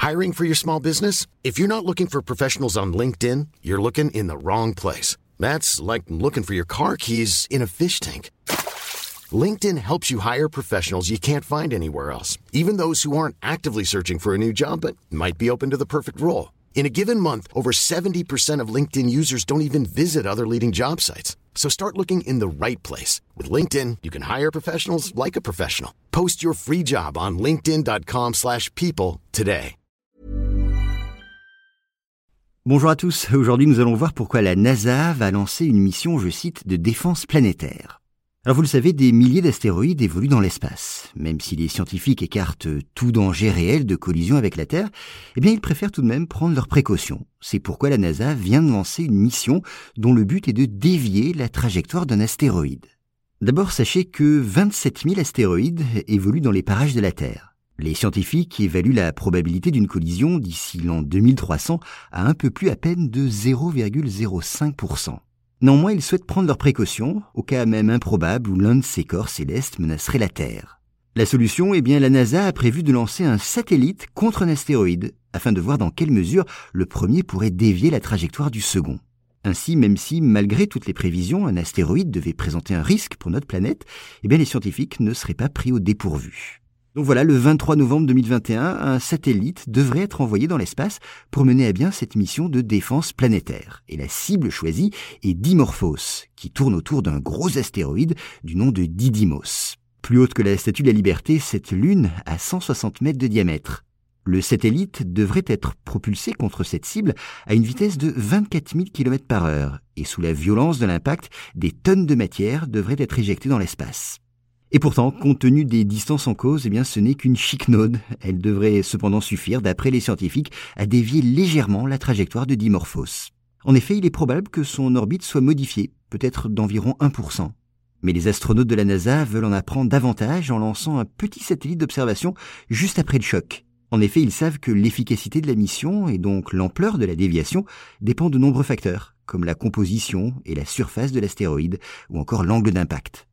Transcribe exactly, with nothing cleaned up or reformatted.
Hiring for your small business? If you're not looking for professionals on LinkedIn, you're looking in the wrong place. That's like looking for your car keys in a fish tank. LinkedIn helps you hire professionals you can't find anywhere else, even those who aren't actively searching for a new job but might be open to the perfect role. In a given month, over seventy percent of LinkedIn users don't even visit other leading job sites. So start looking in the right place. With LinkedIn, you can hire professionals like a professional. Post your free job on linkedin.com slash people today. Bonjour à tous, aujourd'hui nous allons voir pourquoi la NASA va lancer une mission, je cite, de défense planétaire. Alors vous le savez, des milliers d'astéroïdes évoluent dans l'espace. Même si les scientifiques écartent tout danger réel de collision avec la Terre, eh bien ils préfèrent tout de même prendre leurs précautions. C'est pourquoi la NASA vient de lancer une mission dont le but est de dévier la trajectoire d'un astéroïde. D'abord, sachez que vingt-sept mille astéroïdes évoluent dans les parages de la Terre. Les scientifiques évaluent la probabilité d'une collision d'ici l'an deux mille trois cents à un peu plus à peine de zéro virgule zéro cinq pour cent. Néanmoins, ils souhaitent prendre leurs précautions, au cas même improbable où l'un de ces corps célestes menacerait la Terre. La solution, eh bien, la NASA a prévu de lancer un satellite contre un astéroïde, afin de voir dans quelle mesure le premier pourrait dévier la trajectoire du second. Ainsi, même si, malgré toutes les prévisions, un astéroïde devait présenter un risque pour notre planète, eh bien, les scientifiques ne seraient pas pris au dépourvu. Donc voilà, le vingt-trois novembre deux mille vingt et un, un satellite devrait être envoyé dans l'espace pour mener à bien cette mission de défense planétaire. Et la cible choisie est Dimorphos, qui tourne autour d'un gros astéroïde du nom de Didymos. Plus haute que la Statue de la Liberté, cette lune a cent soixante mètres de diamètre. Le satellite devrait être propulsé contre cette cible à une vitesse de vingt-quatre mille kilomètres par heure, et sous la violence de l'impact, des tonnes de matière devraient être éjectées dans l'espace. Et pourtant, compte tenu des distances en cause, eh bien, ce n'est qu'une chiquenaude. Elle devrait cependant suffire, d'après les scientifiques, à dévier légèrement la trajectoire de Dimorphos. En effet, il est probable que son orbite soit modifiée, peut-être d'environ un pour cent. Mais les astronautes de la NASA veulent en apprendre davantage en lançant un petit satellite d'observation juste après le choc. En effet, ils savent que l'efficacité de la mission, et donc l'ampleur de la déviation, dépend de nombreux facteurs, comme la composition et la surface de l'astéroïde, ou encore l'angle d'impact.